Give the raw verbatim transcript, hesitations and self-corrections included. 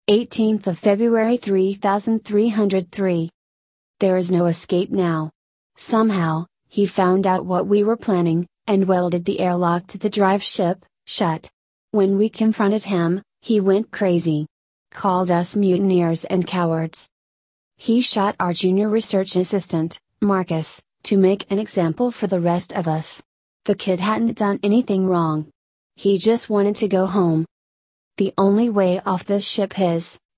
eighteenth of February three thousand three hundred three. There is no escape now. Somehow, he found out what we were planning, and welded the airlock to the drive ship shut. When we confronted him, he went crazy. Called us mutineers and cowards. He shot our junior research assistant, Marcus, to make an example for the rest of us. The kid hadn't done anything wrong. He just wanted to go home. The only way off this ship is,